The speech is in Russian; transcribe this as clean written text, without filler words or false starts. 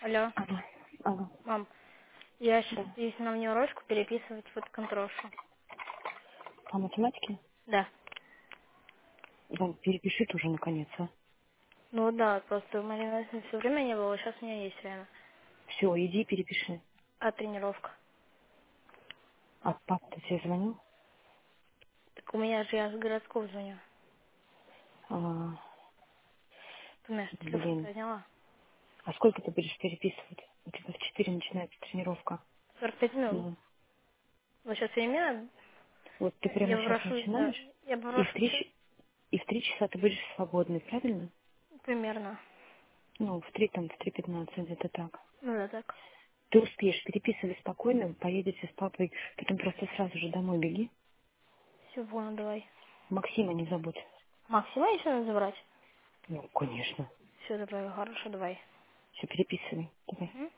Алло, Алло. Алло. мам, я сейчас Да. здесь на внеурочку переписывать вот контрошу. По математике? Да. Да, перепиши ты уже наконец, а. Ну да, просто у меня все время не было, сейчас у меня есть время. Все, иди перепиши. А тренировка? А папа тебе звонил? Так у меня же я с городского звоню. А, Ты меня же телефон блин. подняла. А сколько ты будешь переписывать? У тебя в 4 начинается тренировка. 45 минут. Ну, Вот сейчас времена, вот ты я прямо сейчас попрошу, да, начинаешь, я и в попрошу 3 часа ты будешь свободный, правильно? примерно. Ну, в 3 там, в 3:15 где-то так. Ну да, так. Ты успеешь, переписывай спокойно, поедете с папой, потом просто сразу же домой беги. Все, понял, давай. Максима не забудь. Максима еще надо забрать? Ну, конечно. Все, давай, хорошо, давай. Все, переписывай. Давай. Мгм.